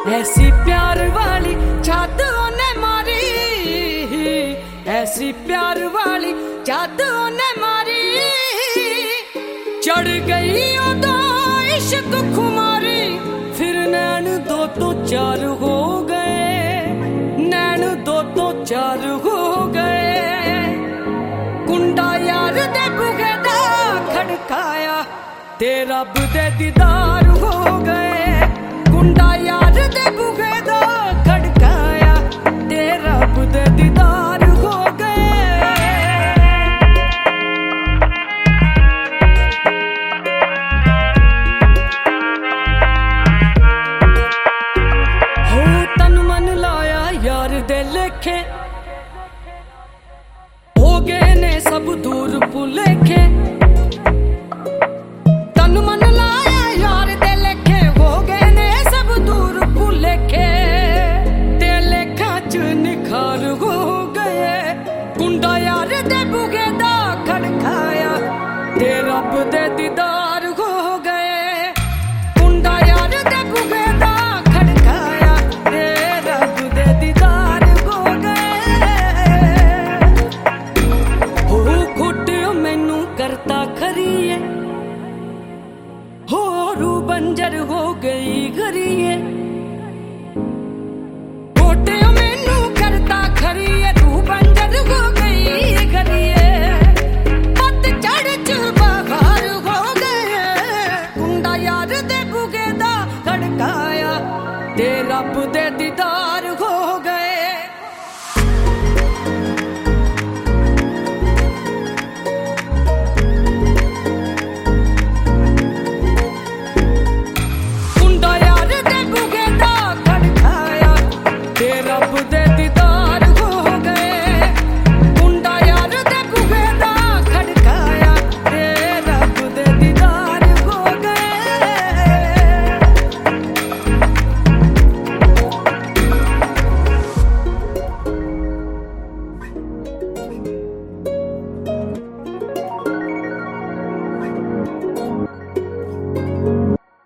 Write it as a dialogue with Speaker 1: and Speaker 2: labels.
Speaker 1: ऐसी प्यार वाली जादू ने मारी, ऐसी प्यार वाली जादू ने मारी। चढ़ गई तो इश्क खुमारी, फिर नैन दो तो चार हो गए, नैन दो तो चार हो गए। कुंडा यार दे बुगे दा खड़काया, ते रब दे दीदार हो गए। कुंडा यार दे बुगे दा खड़काया, ते रब दे दीदार हो गए। हो तन मन लाया यार दे लेखे, हो गए ने सब दूर भुलेखे। तन मन लाया यार दे लेखे, हो गए ने सब दूर भुलेखे। ते लेखा च निखार हो गए, कुंडा यार दे बुगे